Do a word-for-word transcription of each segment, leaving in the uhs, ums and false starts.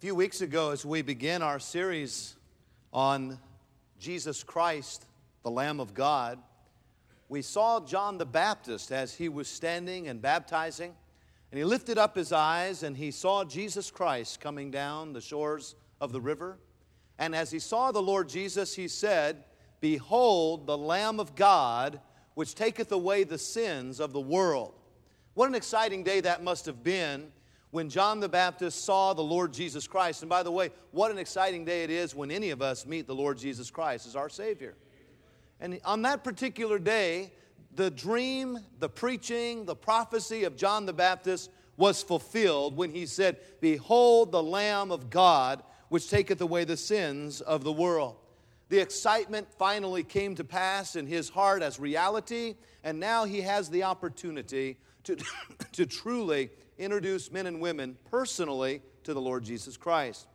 few weeks ago, as we began our series on Jesus Christ, the Lamb of God, we saw John the Baptist as he was standing and baptizing, and he lifted up his eyes and he saw Jesus Christ coming down the shores of the river. And as he saw the Lord Jesus, he said, "Behold, the Lamb of God, which taketh away the sins of the world." What an exciting day that must have been when John the Baptist saw the Lord Jesus Christ. And by the way, what an exciting day it is when any of us meet the Lord Jesus Christ as our Savior. And on that particular day, the dream, the preaching, the prophecy of John the Baptist was fulfilled when he said, "Behold the Lamb of God, which taketh away the sins of the world." The excitement finally came to pass in his heart as reality, and now he has the opportunity to, to truly introduce men and women personally to the Lord Jesus Christ.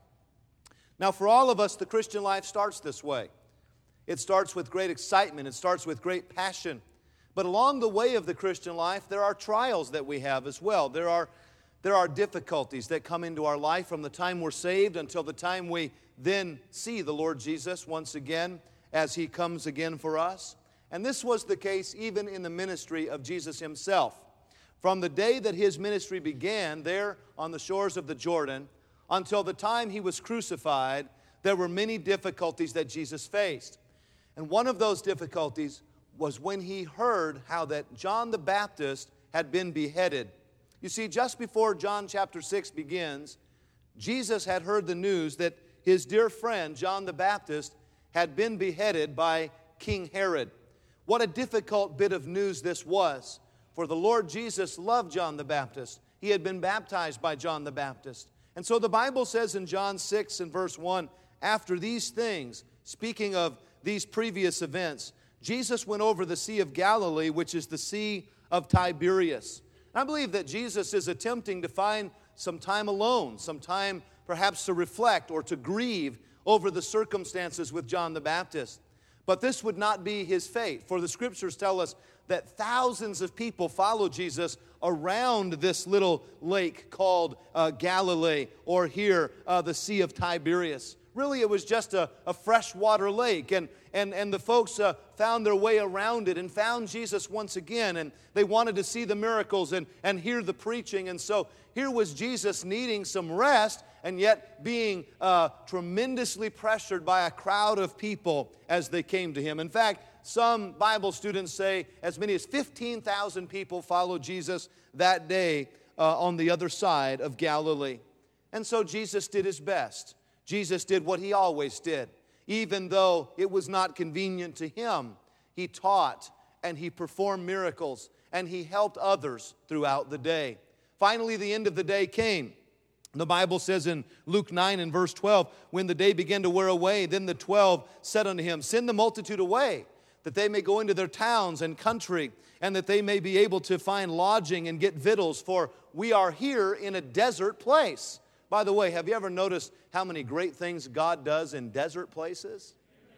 Now, for all of us, the Christian life starts this way. It starts with great excitement. It starts with great passion. But along the way of the Christian life, there are trials that we have as well. There are, there are difficulties that come into our life from the time we're saved until the time we then see the Lord Jesus once again as He comes again for us. And this was the case even in the ministry of Jesus Himself. From the day that His ministry began there on the shores of the Jordan until the time He was crucified, there were many difficulties that Jesus faced. And one of those difficulties was when He heard how that John the Baptist had been beheaded. You see, just before John chapter six begins, Jesus had heard the news that his dear friend John the Baptist had been beheaded by King Herod. What a difficult bit of news this was. For the Lord Jesus loved John the Baptist. He had been baptized by John the Baptist. And so the Bible says in John six and verse one, after these things, speaking of these previous events, Jesus went over the Sea of Galilee, which is the Sea of Tiberias. And I believe that Jesus is attempting to find some time alone, some time perhaps to reflect or to grieve over the circumstances with John the Baptist. But this would not be his fate, for the Scriptures tell us that thousands of people follow Jesus around this little lake called uh, Galilee, or here, uh, the Sea of Tiberias. Really, it was just a, a freshwater lake, and, and, and the folks uh, found their way around it and found Jesus once again, and they wanted to see the miracles and, and hear the preaching. And so here was Jesus needing some rest, and yet being uh, tremendously pressured by a crowd of people as they came to Him. In fact, some Bible students say as many as fifteen thousand people followed Jesus that day uh, on the other side of Galilee. And so Jesus did His best. Jesus did what He always did. Even though it was not convenient to Him, He taught and He performed miracles and He helped others throughout the day. Finally, the end of the day came. The Bible says in Luke nine and verse twelve, when the day began to wear away, then the twelve said unto Him, "Send the multitude away, that they may go into their towns and country, and that they may be able to find lodging and get victuals, for we are here in a desert place." By the way, have you ever noticed how many great things God does in desert places?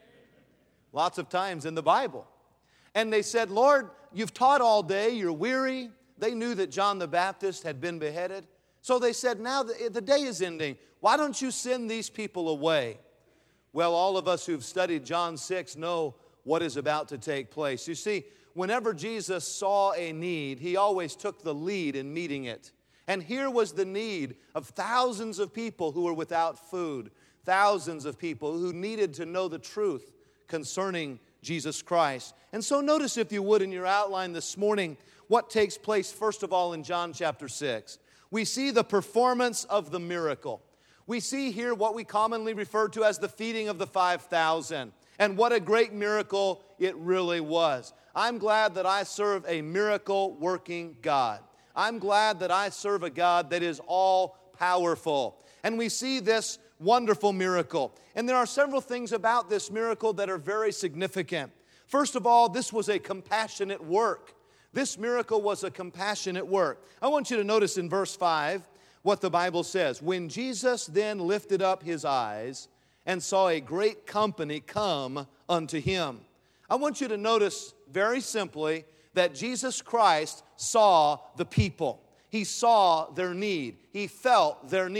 Lots of times in the Bible. And they said, "Lord, you've taught all day, you're weary." They knew that John the Baptist had been beheaded. So they said, "Now the, the day is ending. Why don't you send these people away?" Well, all of us who've studied John six know what is about to take place. You see, whenever Jesus saw a need, He always took the lead in meeting it. And here was the need of thousands of people who were without food, thousands of people who needed to know the truth concerning Jesus Christ. And so notice, if you would, in your outline this morning, what takes place first of all in John chapter six. We see the performance of the miracle. We see here what we commonly refer to as the feeding of the five thousand. And what a great miracle it really was. I'm glad that I serve a miracle-working God. I'm glad that I serve a God that is all-powerful. And we see this wonderful miracle. And there are several things about this miracle that are very significant. First of all, this was a compassionate work. This miracle was a compassionate work. I want you to notice in verse five what the Bible says. When Jesus then lifted up His eyes and saw a great company come unto Him. I want you to notice very simply that Jesus Christ saw the people. He saw their need. He felt their need.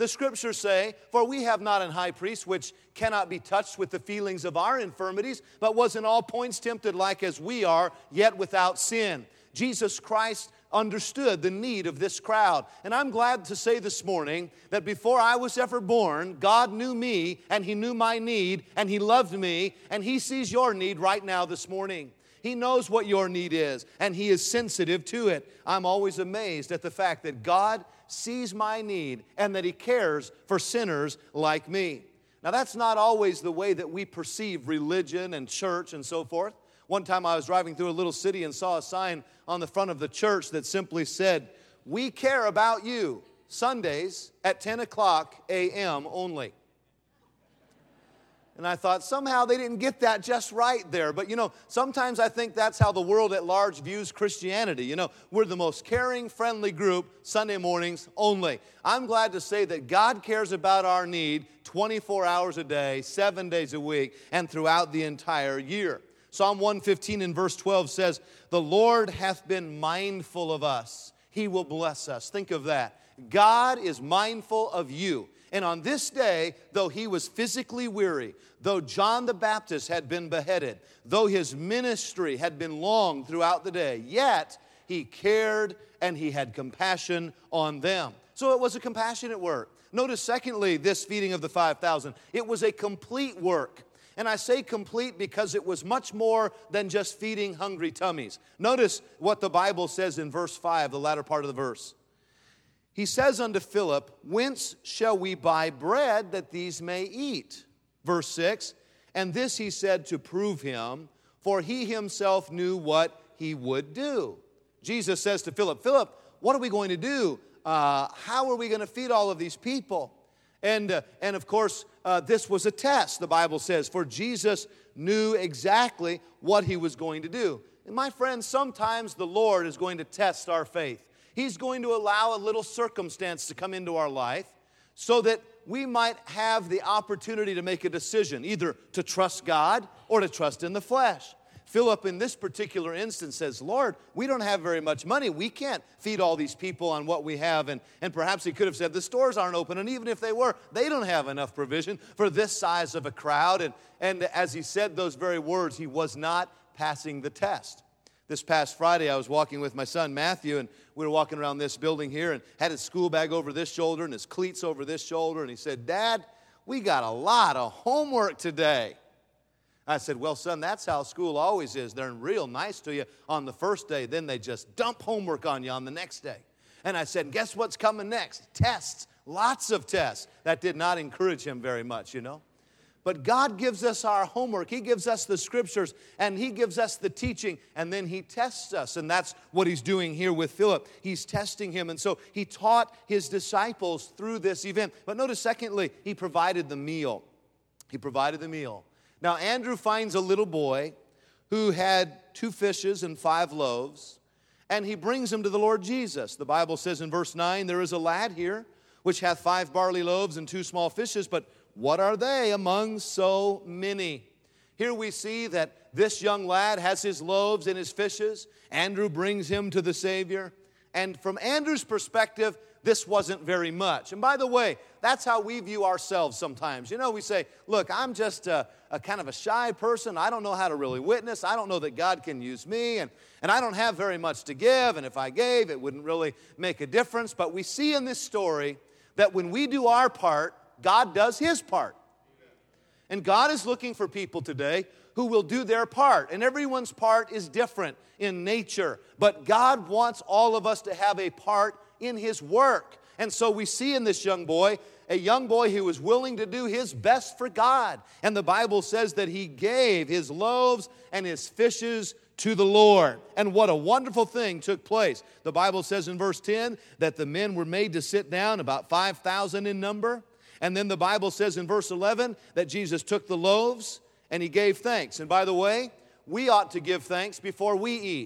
The Scriptures say, "For we have not an high priest which cannot be touched with the feelings of our infirmities, but was in all points tempted like as we are, yet without sin." Jesus Christ understood the need of this crowd. And I'm glad to say this morning that before I was ever born, God knew me, and He knew my need, and He loved me, and He sees your need right now this morning. He knows what your need is, and He is sensitive to it. I'm always amazed at the fact that God sees my need and that He cares for sinners like me. Now, that's not always the way that we perceive religion and church and so forth. One time I was driving through a little city and saw a sign on the front of the church that simply said, "We care about you, Sundays at ten o'clock a m only." And I thought, somehow they didn't get that just right there. But, you know, sometimes I think that's how the world at large views Christianity. You know, we're the most caring, friendly group, Sunday mornings only. I'm glad to say that God cares about our need twenty-four hours a day, seven days a week, and throughout the entire year. Psalm one fifteen and verse twelve says, "The Lord hath been mindful of us. He will bless us." Think of that. God is mindful of you. And on this day, though he was physically weary, though John the Baptist had been beheaded, though his ministry had been long throughout the day, yet he cared and he had compassion on them. So it was a compassionate work. Notice, secondly, this feeding of the five thousand. It was a complete work. And I say complete because it was much more than just feeding hungry tummies. Notice what the Bible says in verse five, the latter part of the verse. He says unto Philip, "Whence shall we buy bread that these may eat?" Verse six, and this he said to prove him, for he himself knew what he would do. Jesus says to Philip, "Philip, what are we going to do? Uh, how are we going to feed all of these people?" And, uh, and of course, uh, this was a test, the Bible says, for Jesus knew exactly what he was going to do. And my friends, sometimes the Lord is going to test our faith. He's going to allow a little circumstance to come into our life so that we might have the opportunity to make a decision, either to trust God or to trust in the flesh. Philip, in this particular instance, says, "Lord, we don't have very much money. We can't feed all these people on what we have." And, and perhaps he could have said, "The stores aren't open, and even if they were, they don't have enough provision for this size of a crowd." And, and as he said those very words, he was not passing the test. This past Friday, I was walking with my son, Matthew, and we were walking around this building here and had his school bag over this shoulder and his cleats over this shoulder. And he said, "Dad, we got a lot of homework today." I said, "Well, son, that's how school always is. They're real nice to you on the first day. Then they just dump homework on you on the next day." And I said, "Guess what's coming next? Tests, lots of tests." That did not encourage him very much, you know. But God gives us our homework. He gives us the Scriptures, and He gives us the teaching, and then He tests us. And that's what He's doing here with Philip. He's testing him, and so He taught His disciples through this event. But notice, secondly, He provided the meal. He provided the meal. Now, Andrew finds a little boy who had two fishes and five loaves, and he brings him to the Lord Jesus. The Bible says in verse nine, "There is a lad here which hath five barley loaves and two small fishes, but what are they among so many?" Here we see that this young lad has his loaves and his fishes. Andrew brings him to the Savior. And from Andrew's perspective, this wasn't very much. And by the way, that's how we view ourselves sometimes. You know, we say, "Look, I'm just a, a kind of a shy person. I don't know how to really witness. I don't know that God can use me. And, and I don't have very much to give. And if I gave, it wouldn't really make a difference." But we see in this story that when we do our part, God does His part. And God is looking for people today who will do their part. And everyone's part is different in nature. But God wants all of us to have a part in His work. And so we see in this young boy, a young boy who was willing to do his best for God. And the Bible says that he gave his loaves and his fishes to the Lord. And what a wonderful thing took place. The Bible says in verse ten that the men were made to sit down, about five thousand in number. And then the Bible says in verse eleven that Jesus took the loaves and He gave thanks. And by the way, we ought to give thanks before we eat.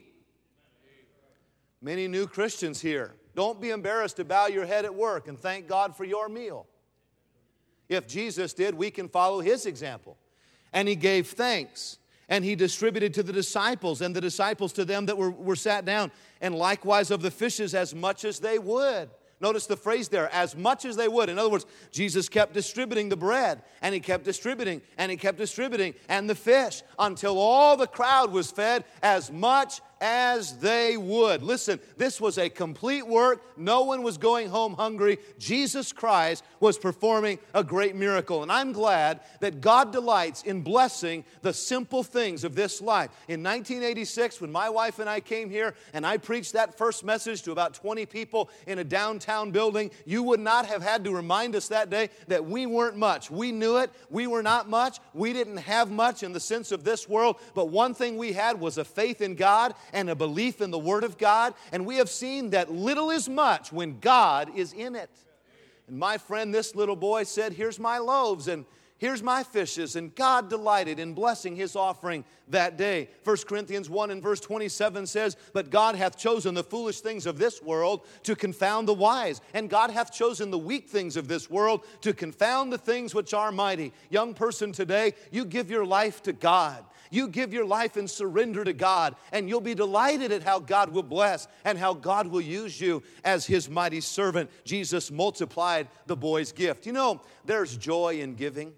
Many new Christians here, don't be embarrassed to bow your head at work and thank God for your meal. If Jesus did, we can follow His example. And He gave thanks. And He distributed to the disciples, and the disciples to them that were, were sat down. And likewise of the fishes as much as they would. Notice the phrase there, as much as they would. In other words, Jesus kept distributing the bread, and he kept distributing, and he kept distributing, and the fish, until all the crowd was fed as much as they would. Listen, this was a complete work. No one was going home hungry. Jesus Christ was performing a great miracle. And I'm glad that God delights in blessing the simple things of this life. In nineteen eighty-six, when my wife and I came here and I preached that first message to about twenty people in a downtown building, you would not have had to remind us that day that we weren't much. We knew it. We were not much. We didn't have much in the sense of this world. But one thing we had was a faith in God and a belief in the Word of God. And we have seen that little is much when God is in it. And my friend, this little boy said, here's my loaves and here's my fishes. And God delighted in blessing his offering that day. First Corinthians one and verse twenty-seven says, but God hath chosen the foolish things of this world to confound the wise. And God hath chosen the weak things of this world to confound the things which are mighty. Young person today, you give your life to God. You give your life and surrender to God, and you'll be delighted at how God will bless and how God will use you as his mighty servant. Jesus multiplied the boy's gift. You know, there's joy in giving.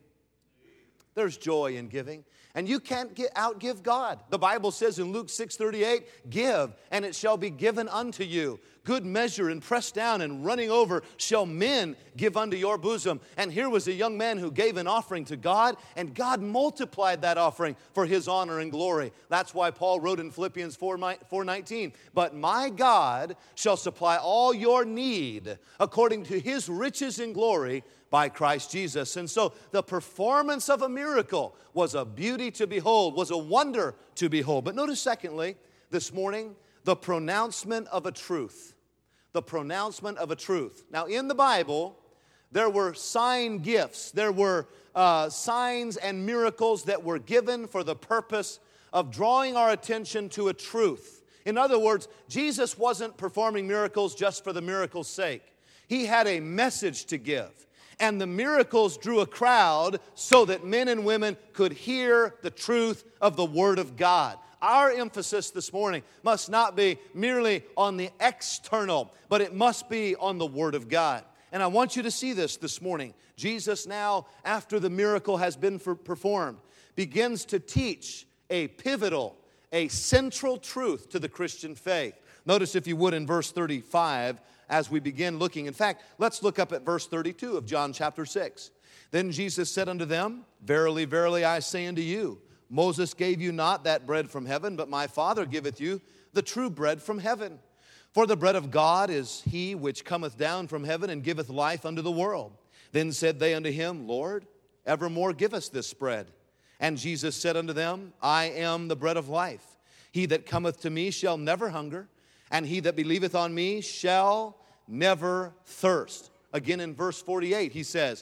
There's joy in giving. And you can't get outgive God. The Bible says in Luke six thirty-eight, give, and it shall be given unto you. Good measure and pressed down and running over shall men give unto your bosom. And here was a young man who gave an offering to God, and God multiplied that offering for his honor and glory. That's why Paul wrote in Philippians four nineteen, but my God shall supply all your need according to his riches in glory by Christ Jesus. And so the performance of a miracle was a beauty to behold, was a wonder to behold. But notice secondly, this morning, the pronouncement of a truth. The pronouncement of a truth. Now in the Bible, there were sign gifts. There were uh, signs and miracles that were given for the purpose of drawing our attention to a truth. In other words, Jesus wasn't performing miracles just for the miracle's sake. He had a message to give. And the miracles drew a crowd so that men and women could hear the truth of the Word of God. Our emphasis this morning must not be merely on the external, but it must be on the Word of God. And I want you to see this this morning. Jesus now, after the miracle has been performed, begins to teach a pivotal, a central truth to the Christian faith. Notice, if you would, in verse thirty-five, as we begin looking. In fact, let's look up at verse thirty-two of John chapter six. Then Jesus said unto them, verily, verily, I say unto you, Moses gave you not that bread from heaven, but my Father giveth you the true bread from heaven. For the bread of God is he which cometh down from heaven and giveth life unto the world. Then said they unto him, Lord, evermore give us this bread. And Jesus said unto them, I am the bread of life. He that cometh to me shall never hunger, and he that believeth on me shall never thirst. Again in verse forty-eight, he says,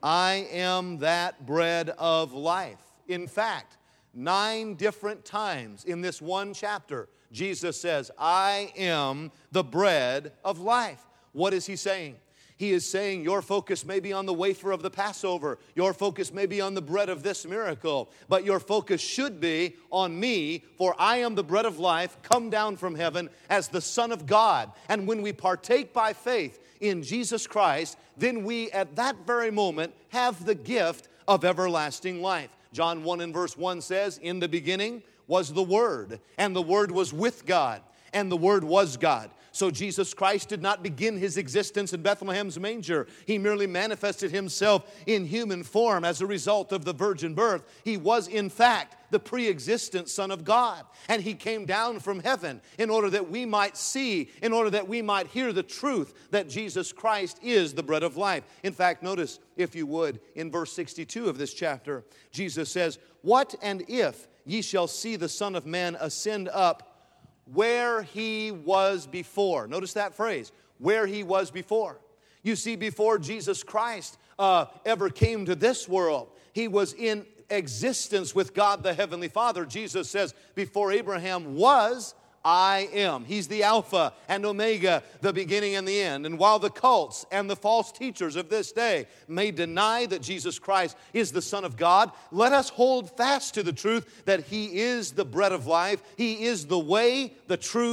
I am that bread of life. In fact, nine different times in this one chapter, Jesus says, I am the bread of life. What is he saying? He is saying your focus may be on the wafer of the Passover. Your focus may be on the bread of this miracle. But your focus should be on me, for I am the bread of life, come down from heaven as the Son of God. And when we partake by faith in Jesus Christ, then we at that very moment have the gift of everlasting life. John one and verse one says, in the beginning was the Word, and the Word was with God, and the Word was God. So Jesus Christ did not begin his existence in Bethlehem's manger. He merely manifested himself in human form as a result of the virgin birth. He was, in fact, the pre-existent Son of God. And he came down from heaven in order that we might see, in order that we might hear the truth that Jesus Christ is the bread of life. In fact, notice, if you would, in verse sixty-two of this chapter, Jesus says, what and if ye shall see the Son of Man ascend up where he was before. Notice that phrase, where he was before. You see, before Jesus Christ uh, ever came to this world, he was in existence with God the Heavenly Father. Jesus says, before Abraham was, I am. He's the Alpha and Omega, the beginning and the end. And while the cults and the false teachers of this day may deny that Jesus Christ is the Son of God, let us hold fast to the truth that he is the bread of life. He is the way, the truth,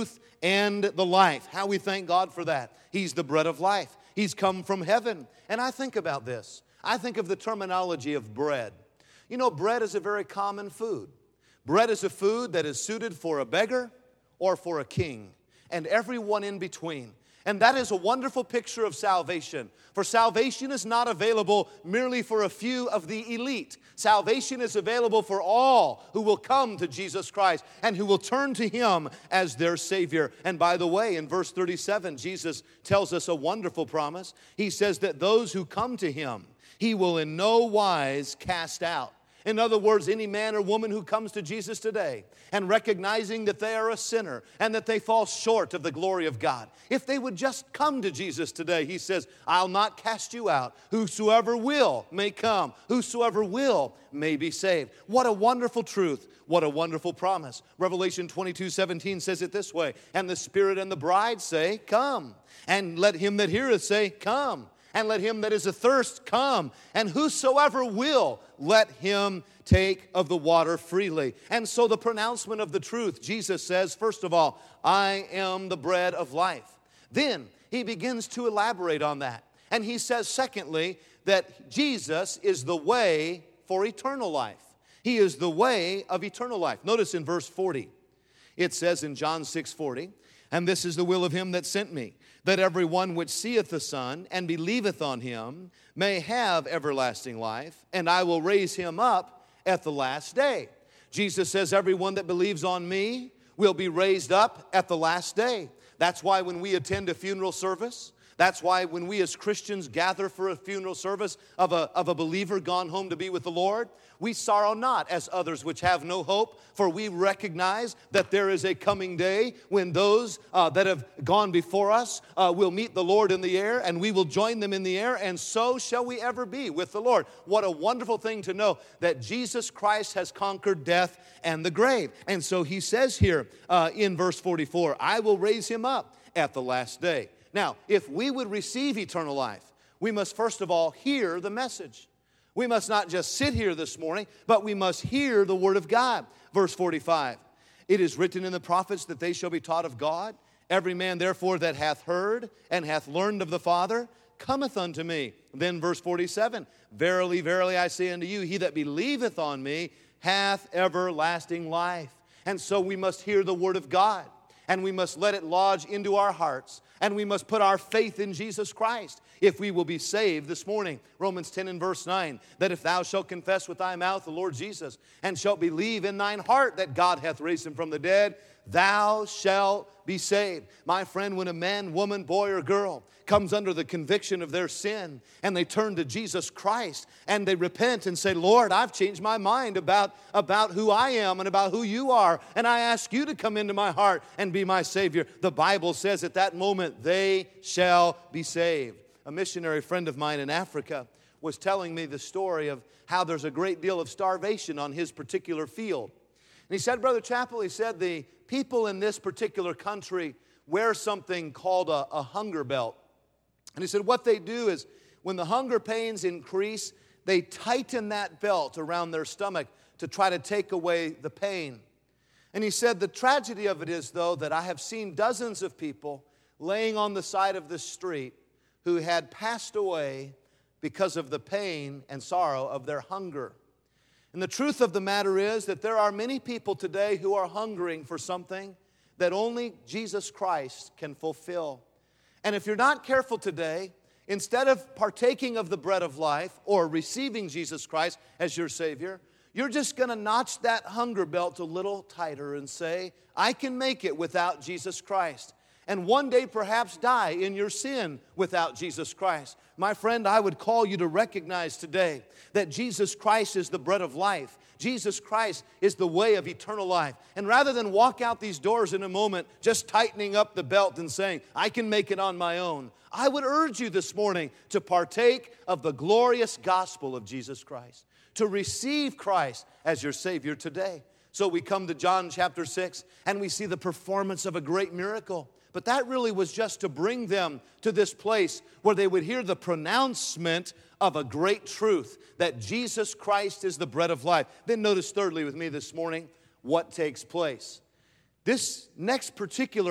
and the life. How we thank God for that. He's the bread of life. He's come from heaven. And I think about this. I think of the terminology of bread. You know, bread is a very common food. Bread is a food that is suited for a beggar or for a king, and everyone in between. And that is a wonderful picture of salvation. For salvation is not available merely for a few of the elite. Salvation is available for all who will come to Jesus Christ and who will turn to Him as their Savior. And by the way, in verse thirty-seven, Jesus tells us a wonderful promise. He says that those who come to Him, He will in no wise cast out. In other words, any man or woman who comes to Jesus today and recognizing that they are a sinner and that they fall short of the glory of God, if they would just come to Jesus today, He says, I'll not cast you out. Whosoever will may come. Whosoever will may be saved. What a wonderful truth. What a wonderful promise. Revelation twenty-two seventeen says it this way, and the Spirit and the bride say, come. And let him that heareth say, come. And let him that is athirst come. And whosoever will, let him take of the water freely. And so the pronouncement of the truth, Jesus says, first of all, I am the bread of life. Then He begins to elaborate on that. And He says, secondly, that Jesus is the way for eternal life. He is the way of eternal life. Notice in verse forty, it says in John six forty, and this is the will of Him that sent me, that every one which seeth the Son and believeth on Him may have everlasting life, and I will raise him up at the last day. Jesus says, everyone that believes on me will be raised up at the last day. That's why when we attend a funeral service, that's why when we as Christians gather for a funeral service of a, of a believer gone home to be with the Lord, we sorrow not as others which have no hope, for we recognize that there is a coming day when those uh, that have gone before us uh, will meet the Lord in the air, and we will join them in the air, and so shall we ever be with the Lord. What a wonderful thing to know that Jesus Christ has conquered death and the grave. And so He says here uh, in verse forty-four, I will raise him up at the last day. Now, if we would receive eternal life, we must first of all hear the message. We must not just sit here this morning, but we must hear the Word of God. Verse forty-five, it is written in the prophets that they shall be taught of God. Every man therefore that hath heard and hath learned of the Father cometh unto me. Then verse forty-seven, verily, verily, I say unto you, he that believeth on me hath everlasting life. And so we must hear the Word of God, and we must let it lodge into our hearts, and we must put our faith in Jesus Christ if we will be saved this morning. Romans ten and verse nine, that if thou shalt confess with thy mouth the Lord Jesus, and shalt believe in thine heart that God hath raised him from the dead, thou shalt be saved. My friend, when a man, woman, boy, or girl comes under the conviction of their sin, and they turn to Jesus Christ, and they repent and say, Lord, I've changed my mind about, about who I am and about who you are, and I ask you to come into my heart and be my Savior. The Bible says at that moment, they shall be saved. A missionary friend of mine in Africa was telling me the story of how there's a great deal of starvation on his particular field. And he said, Brother Chappell, he said, the people in this particular country wear something called a, a hunger belt. And he said what they do is when the hunger pains increase, they tighten that belt around their stomach to try to take away the pain. And he said the tragedy of it is, though, that I have seen dozens of people laying on the side of the street who had passed away because of the pain and sorrow of their hunger. And the truth of the matter is that there are many people today who are hungering for something that only Jesus Christ can fulfill. And if you're not careful today, instead of partaking of the bread of life or receiving Jesus Christ as your Savior, you're just going to notch that hunger belt a little tighter and say, I can make it without Jesus Christ. And one day perhaps die in your sin without Jesus Christ. My friend, I would call you to recognize today that Jesus Christ is the bread of life. Jesus Christ is the way of eternal life. And rather than walk out these doors in a moment just tightening up the belt and saying, I can make it on my own, I would urge you this morning to partake of the glorious gospel of Jesus Christ, to receive Christ as your Savior today. So we come to John chapter six, and we see the performance of a great miracle. But that really was just to bring them to this place where they would hear the pronouncement of a great truth, that Jesus Christ is the bread of life. Then notice thirdly with me this morning what takes place. This next particular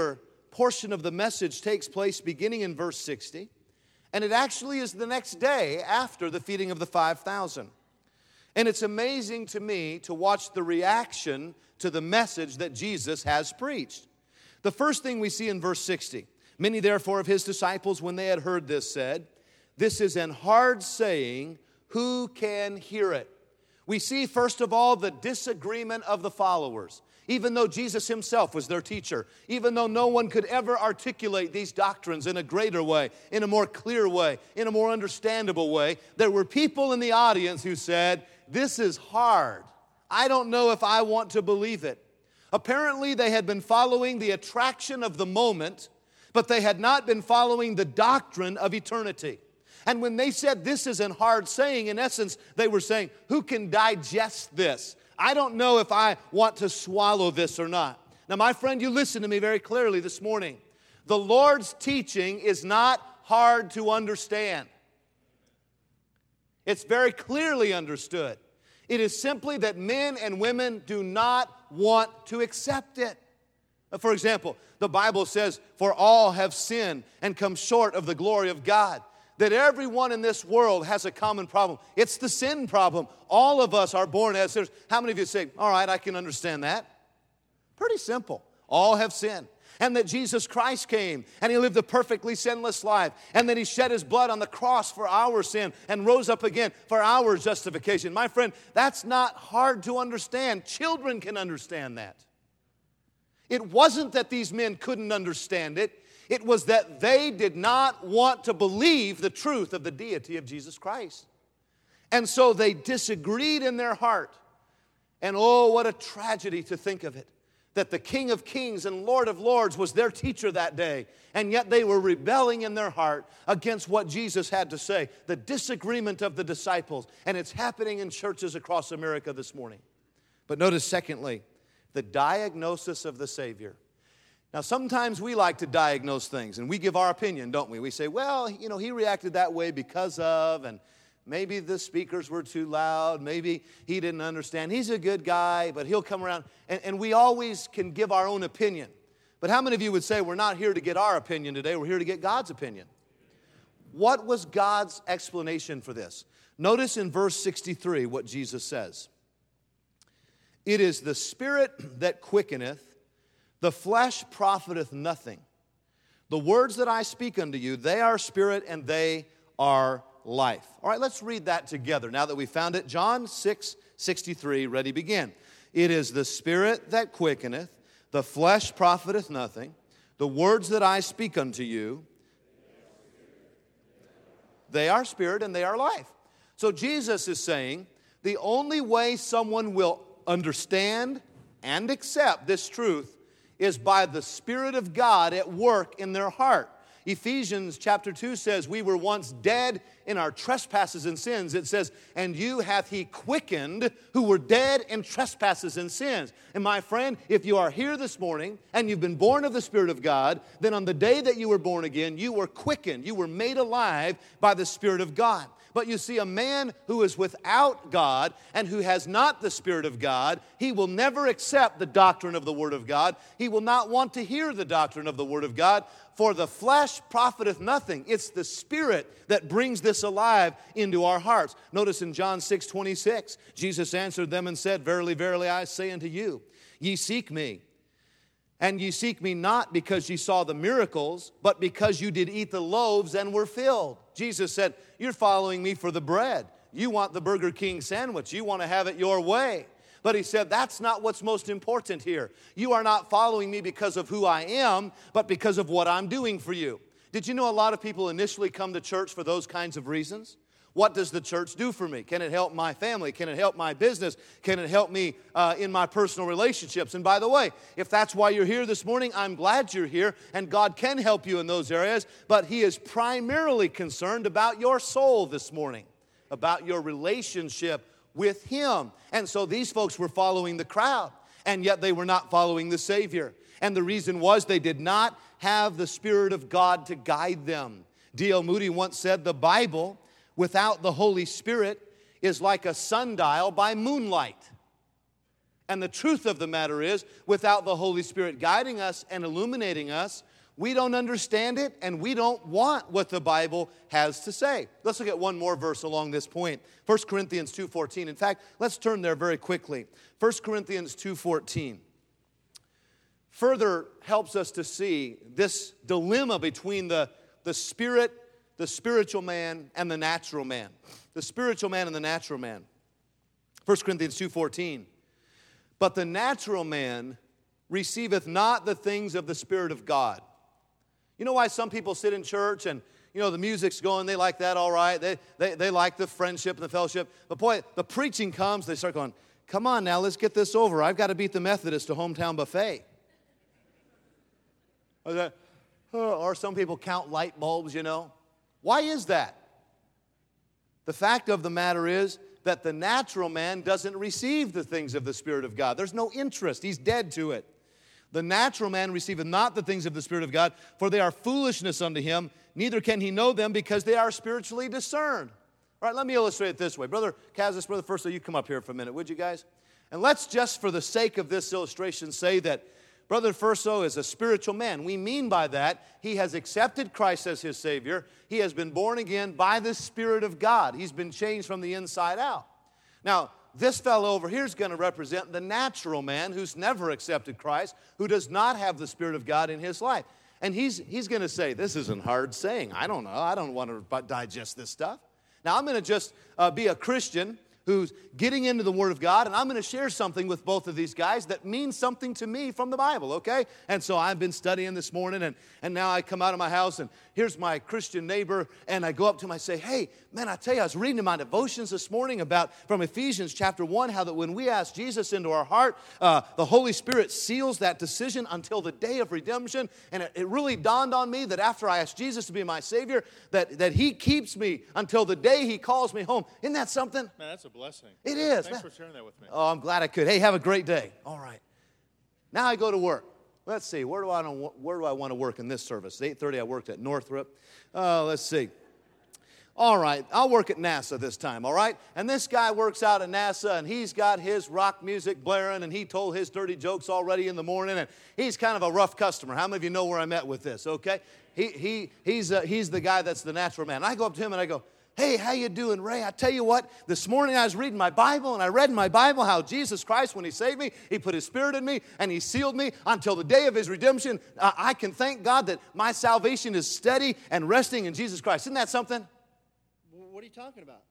portion of the message takes place beginning in verse sixty, and it actually is the next day after the feeding of the five thousand. And it's amazing to me to watch the reaction to the message that Jesus has preached. The first thing we see in verse sixty, many therefore of his disciples, when they had heard this, said, "This is an hard saying, who can hear it?" We see, first of all, the disagreement of the followers. Even though Jesus himself was their teacher, even though no one could ever articulate these doctrines in a greater way, in a more clear way, in a more understandable way, there were people in the audience who said, "This is hard. I don't know if I want to believe it." Apparently, they had been following the attraction of the moment, but they had not been following the doctrine of eternity. And when they said this is a hard saying, in essence, they were saying, who can digest this? I don't know if I want to swallow this or not. Now, my friend, you listen to me very clearly this morning. The Lord's teaching is not hard to understand. It's very clearly understood. It is simply that men and women do not want to accept it. For example, the Bible says, "For all have sinned and come short of the glory of God." That everyone in this world has a common problem. It's the sin problem. All of us are born as sinners. How many of you say, all right, I can understand that? Pretty simple. All have sinned. And that Jesus Christ came and he lived a perfectly sinless life. And that he shed his blood on the cross for our sin and rose up again for our justification. My friend, that's not hard to understand. Children can understand that. It wasn't that these men couldn't understand it. It was that they did not want to believe the truth of the deity of Jesus Christ. And so they disagreed in their heart. And oh, what a tragedy to think of it. That the King of Kings and Lord of Lords was their teacher that day. And yet they were rebelling in their heart against what Jesus had to say. The disagreement of the disciples. And it's happening in churches across America this morning. But notice, secondly, the diagnosis of the Savior. Now, sometimes we like to diagnose things, and we give our opinion, don't we? We say, well, you know, he reacted that way because of, and maybe the speakers were too loud, maybe he didn't understand. He's a good guy, but he'll come around. And, and we always can give our own opinion. But how many of you would say, we're not here to get our opinion today, we're here to get God's opinion? What was God's explanation for this? Notice in verse sixty-three what Jesus says. "It is the Spirit that quickeneth, the flesh profiteth nothing. The words that I speak unto you, they are spirit and they are life." All right, let's read that together now that we found it. John six sixty-three, ready, begin. "It is the Spirit that quickeneth, the flesh profiteth nothing. The words that I speak unto you, they are spirit and they are life." So Jesus is saying the only way someone will understand and accept this truth is by the Spirit of God at work in their heart. Ephesians chapter two says, we were once dead in our trespasses and sins. It says, and you hath he quickened who were dead in trespasses and sins. And my friend, if you are here this morning and you've been born of the Spirit of God, then on the day that you were born again, you were quickened. You were made alive by the Spirit of God. But you see, a man who is without God and who has not the Spirit of God, he will never accept the doctrine of the Word of God. He will not want to hear the doctrine of the Word of God. For the flesh profiteth nothing. It's the Spirit that brings this alive into our hearts. Notice in John six twenty-six, Jesus answered them and said, Verily, verily, I say unto you, ye seek me. And ye seek me not because ye saw the miracles, but because you did eat the loaves and were filled. Jesus said, you're following me for the bread. You want the Burger King sandwich. You want to have it your way. But he said, that's not what's most important here. You are not following me because of who I am, but because of what I'm doing for you. Did you know a lot of people initially come to church for those kinds of reasons? What does the church do for me? Can it help my family? Can it help my business? Can it help me uh, in my personal relationships? And by the way, if that's why you're here this morning, I'm glad you're here, and God can help you in those areas, but He is primarily concerned about your soul this morning, about your relationship with Him. And so these folks were following the crowd, and yet they were not following the Savior. And the reason was they did not have the Spirit of God to guide them. D L Moody once said, the Bible without the Holy Spirit is like a sundial by moonlight. And the truth of the matter is, without the Holy Spirit guiding us and illuminating us, We don't understand it, and we don't want what the Bible has to say. Let's look at one more verse along this point. First Corinthians two fourteen. In fact, let's turn there very quickly. First Corinthians two fourteen. Further helps us to see this dilemma between the, the spirit, the spiritual man, and the natural man. The spiritual man and the natural man. First Corinthians two fourteen. But the natural man receiveth not the things of the Spirit of God. You know why some people sit in church and, you know, the music's going, they like that all right. They, they, they like the friendship and the fellowship. But boy, the preaching comes, they start going, come on now, let's get this over. I've got to beat the Methodist to hometown buffet. Or, that, or some people count light bulbs, you know. Why is that? The fact of the matter is that the natural man doesn't receive the things of the Spirit of God. There's no interest. He's dead to it. The natural man receiveth not the things of the Spirit of God, for they are foolishness unto him, neither can he know them because they are spiritually discerned. All right, let me illustrate it this way. Brother Kazis, Brother Furso, you come up here for a minute, would you guys? And let's just for the sake of this illustration say that Brother Furso is a spiritual man. We mean by that, he has accepted Christ as his Savior. He has been born again by the Spirit of God. He's been changed from the inside out. Now, this fellow over here is going to represent the natural man who's never accepted Christ, who does not have the Spirit of God in his life. And he's, he's going to say, this isn't hard saying. I don't know. I don't want to digest this stuff. Now, I'm going to just uh, be a Christian who's getting into the Word of God, and I'm going to share something with both of these guys that means something to me from the Bible, okay? And so I've been studying this morning, and, and now I come out of my house, and here's my Christian neighbor, and I go up to him, I say, hey, man, I tell you, I was reading in my devotions this morning about, from Ephesians chapter one, how that when we ask Jesus into our heart, uh, the Holy Spirit seals that decision until the day of redemption, and it, it really dawned on me that after I asked Jesus to be my Savior, that, that He keeps me until the day He calls me home. Isn't that something? Man, that's a blessing. It is. Thanks for sharing that with me. Oh, I'm glad I could. Hey, have a great day. All right. Now I go to work. Let's see. Where do I, where do I want to work in this service? At eight thirty, I worked at Northrop. Uh, let's see. All right. I'll work at NASA this time, all right? And this guy works out at NASA, and he's got his rock music blaring, and he told his dirty jokes already in the morning, and he's kind of a rough customer. How many of you know where I'm at with this, okay? He, he, he's, uh, he's the guy that's the natural man. I go up to him, and I go, hey, how you doing, Ray? I tell you what, this morning I was reading my Bible, and I read in my Bible how Jesus Christ, when He saved me, He put His Spirit in me, and He sealed me until the day of His redemption. Uh, I can thank God that my salvation is steady and resting in Jesus Christ. Isn't that something? What are you talking about?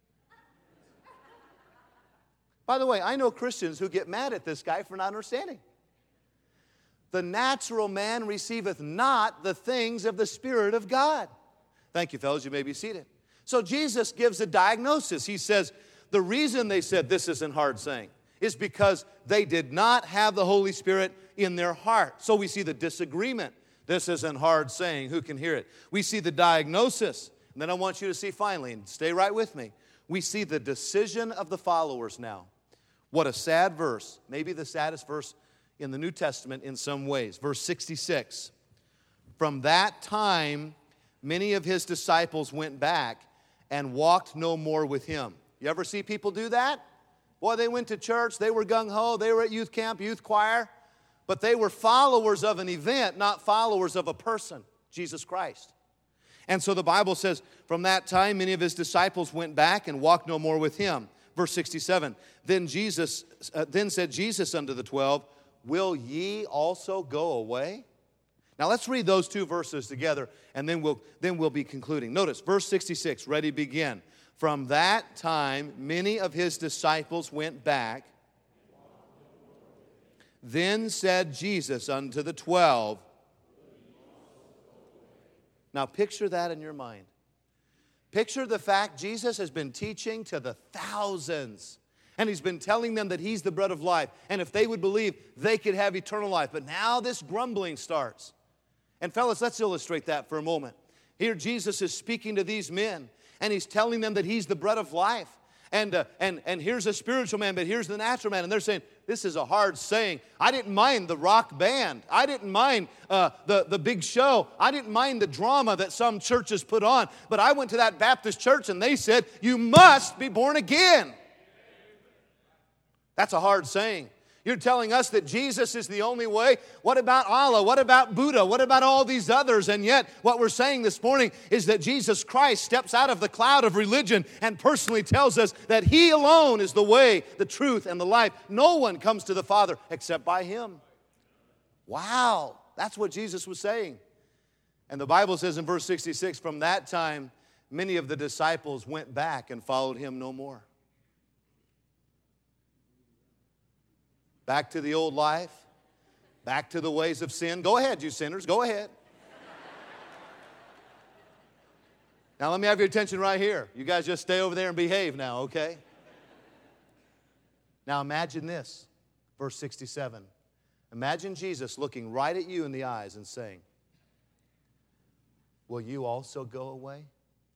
By the way, I know Christians who get mad at this guy for not understanding. The natural man receiveth not the things of the Spirit of God. Thank you, fellas. You may be seated. So Jesus gives a diagnosis. He says, the reason they said this isn't hard saying is because they did not have the Holy Spirit in their heart. So we see the disagreement. This isn't hard saying. Who can hear it? We see the diagnosis. And then I want you to see finally, and stay right with me, we see the decision of the followers now. What a sad verse. Maybe the saddest verse in the New Testament in some ways. Verse sixty-six. From that time, many of His disciples went back and walked no more with Him. You ever see people do that? Boy, they went to church, they were gung-ho, they were at youth camp, youth choir, but they were followers of an event, not followers of a person, Jesus Christ. And so the Bible says, from that time, many of His disciples went back and walked no more with Him. Verse sixty-seven, then Jesus, uh, then said Jesus unto the twelve, will ye also go away? Now let's read those two verses together, and then we'll, then we'll be concluding. Notice, verse sixty-six, ready, begin. From that time, many of His disciples went back. Then said Jesus unto the twelve. Now picture that in your mind. Picture the fact Jesus has been teaching to the thousands. And He's been telling them that He's the bread of life. And if they would believe, they could have eternal life. But now this grumbling starts. And fellas, let's illustrate that for a moment. Here Jesus is speaking to these men, and He's telling them that He's the bread of life. And, uh, and, and here's a spiritual man, but here's the natural man. And they're saying, this is a hard saying. I didn't mind the rock band. I didn't mind uh, the, the big show. I didn't mind the drama that some churches put on. But I went to that Baptist church, and they said, you must be born again. That's a hard saying. You're telling us that Jesus is the only way. What about Allah? What about Buddha? What about all these others? And yet, what we're saying this morning is that Jesus Christ steps out of the cloud of religion and personally tells us that He alone is the way, the truth, and the life. No one comes to the Father except by Him. Wow, that's what Jesus was saying. And the Bible says in verse sixty-six, from that time, many of the disciples went back and followed Him no more. Back to the old life, back to the ways of sin. Go ahead, you sinners, go ahead. Now let me have your attention right here. You guys just stay over there and behave now, okay? Now imagine this, verse sixty-seven. Imagine Jesus looking right at you in the eyes and saying, will you also go away?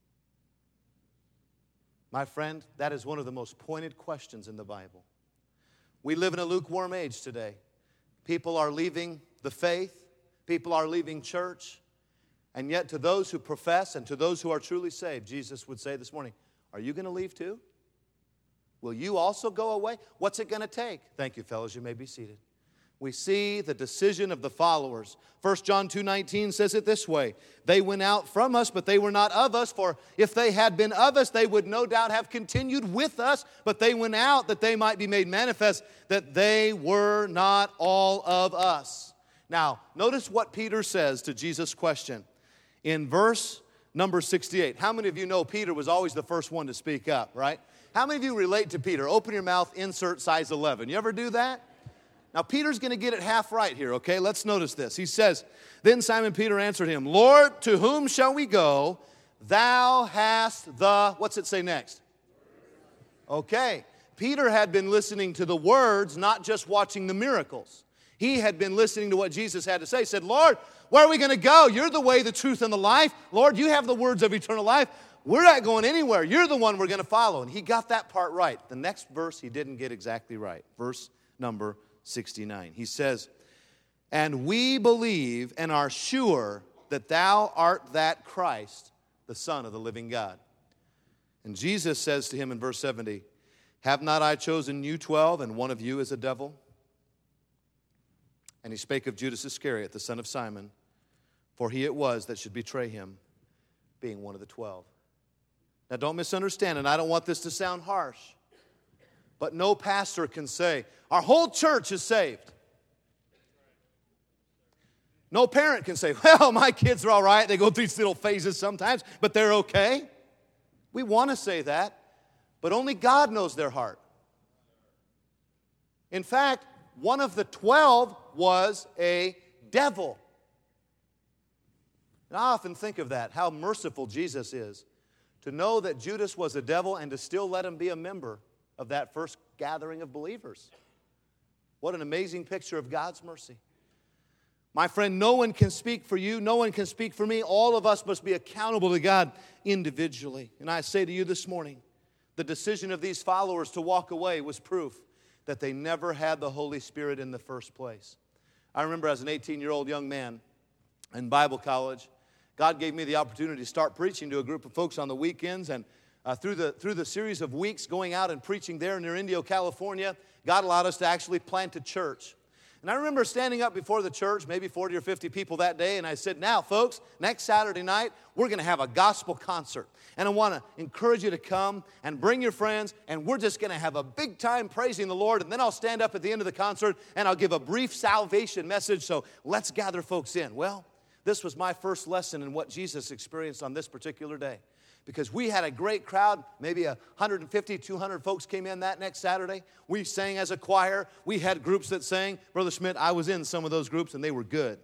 My friend, that is one of the most pointed questions in the Bible. We live in a lukewarm age today. People are leaving the faith. People are leaving church. And yet to those who profess and to those who are truly saved, Jesus would say this morning, are you going to leave too? Will you also go away? What's it going to take? Thank you, fellas. You may be seated. We see the decision of the followers. First John two nineteen says it this way. They went out from us, but they were not of us. For if they had been of us, they would no doubt have continued with us. But they went out that they might be made manifest that they were not all of us. Now, notice what Peter says to Jesus' question. In verse number sixty-eight. How many of you know Peter was always the first one to speak up, right? How many of you relate to Peter? Open your mouth, insert size eleven. You ever do that? Now, Peter's going to get it half right here, okay? Let's notice this. He says, then Simon Peter answered him, Lord, to whom shall we go? Thou hast the, what's it say next? Okay. Peter had been listening to the words, not just watching the miracles. He had been listening to what Jesus had to say. He said, Lord, where are we going to go? You're the way, the truth, and the life. Lord, you have the words of eternal life. We're not going anywhere. You're the one we're going to follow. And he got that part right. The next verse he didn't get exactly right. Verse number sixty-nine. He says, and we believe and are sure that thou art that Christ, the Son of the living God. And Jesus says to him in verse seventy, have not I chosen you twelve, and one of you is a devil? And he spake of Judas Iscariot, the son of Simon, for he it was that should betray him, being one of the twelve. Now don't misunderstand, and I don't want this to sound harsh, but no pastor can say, our whole church is saved. No parent can say, well, my kids are all right. They go through these little phases sometimes, but they're okay. We want to say that, but only God knows their heart. In fact, one of the twelve was a devil. And I often think of that, how merciful Jesus is to know that Judas was a devil and to still let him be a member of that first gathering of believers. What an amazing picture of God's mercy. My friend, no one can speak for you. No one can speak for me. All of us must be accountable to God individually. And I say to you this morning, the decision of these followers to walk away was proof that they never had the Holy Spirit in the first place. I remember as an eighteen-year-old young man in Bible college, God gave me the opportunity to start preaching to a group of folks on the weekends. And uh, through the through the series of weeks going out and preaching there near Indio, California, God allowed us to actually plant a church. And I remember standing up before the church, maybe forty or fifty people that day, and I said, now, folks, next Saturday night, we're going to have a gospel concert. And I want to encourage you to come and bring your friends, and we're just going to have a big time praising the Lord, and then I'll stand up at the end of the concert, and I'll give a brief salvation message, so let's gather folks in. Well, this was my first lesson in what Jesus experienced on this particular day. Because we had a great crowd, maybe one hundred fifty, two hundred folks came in that next Saturday. We sang as a choir. We had groups that sang. Brother Schmidt, I was in some of those groups, and they were good.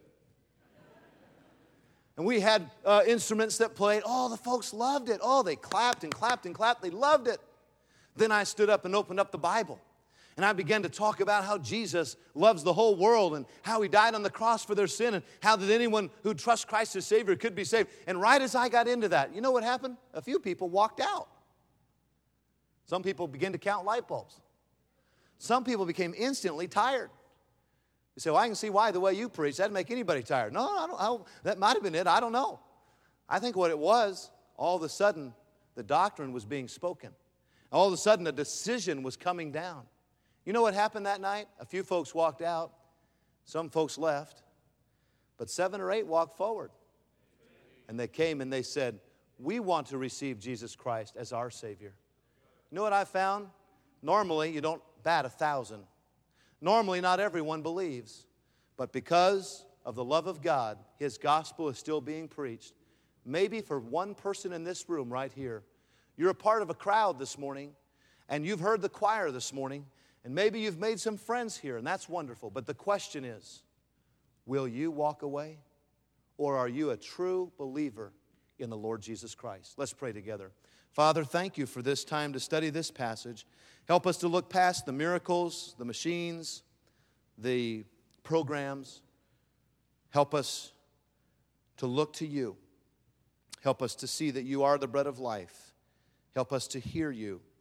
And we had uh, instruments that played. Oh, the folks loved it. Oh, they clapped and clapped and clapped. They loved it. Then I stood up and opened up the Bible. And I began to talk about how Jesus loves the whole world and how He died on the cross for their sin and how that anyone who trusts Christ as Savior could be saved. And right as I got into that, you know what happened? A few people walked out. Some people began to count light bulbs. Some people became instantly tired. You say, well, I can see why the way you preach, that'd make anybody tired. No, I don't, I don't, that might have been it. I don't know. I think what it was, all of a sudden, the doctrine was being spoken. All of a sudden, a decision was coming down. You know what happened that night? A few folks walked out. Some folks left. But seven or eight walked forward. And they came and they said, we want to receive Jesus Christ as our Savior. You know what I found? Normally, you don't bat a thousand. Normally, not everyone believes. But because of the love of God, His gospel is still being preached. Maybe for one person in this room right here, you're a part of a crowd this morning, and you've heard the choir this morning, and maybe you've made some friends here, and that's wonderful. But the question is, will you walk away, or are you a true believer in the Lord Jesus Christ? Let's pray together. Father, thank you for this time to study this passage. Help us to look past the miracles, the machines, the programs. Help us to look to you. Help us to see that you are the bread of life. Help us to hear you